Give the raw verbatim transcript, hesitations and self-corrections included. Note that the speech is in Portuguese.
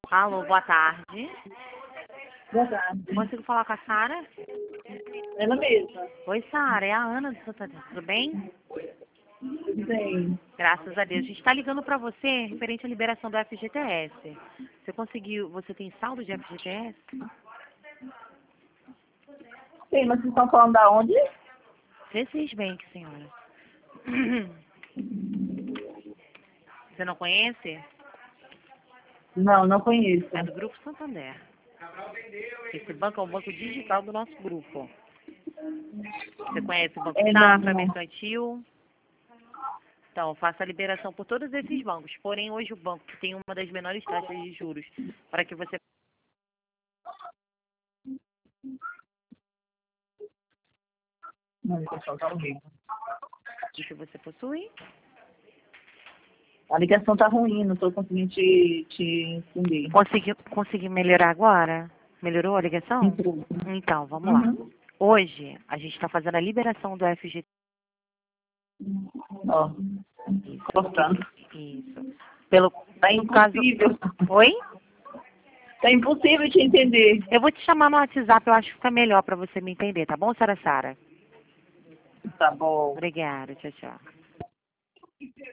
Alô, boa tarde. Boa tarde. Consigo falar com a Sara? Ela mesma. Oi, Sara, é a Ana do Santander. Tudo bem? Tudo bem. Graças a Deus. A gente está ligando para você referente à liberação do F G T S. Você conseguiu, você tem saldo de F G T S? Sim, mas vocês estão falando da onde? Precis Bank, senhora. Você não conhece? Não, não conheço. É do Grupo Santander. Esse banco é um banco digital do nosso grupo. Você conhece o Banco É, Safra, não. Mercantil? Então, faça a liberação por todos esses bancos. Porém, hoje o banco que tem uma das menores taxas de juros para que você Não, pessoal, tá horrível. que você possui. A ligação tá ruim, não estou conseguindo te, te entender. Conseguiu, conseguiu melhorar agora? Melhorou a ligação? Entrou. Então, vamos lá. Uhum. Hoje, a gente está fazendo a liberação do F G T. Ó, Isso. cortando. Isso. Pelo Tá no caso. impossível. Oi? Tá impossível te entender. Eu vou te chamar no WhatsApp, eu acho que fica melhor para você me entender, tá bom, Sara Sara? Tá bom. Obrigada, tchau, tchau.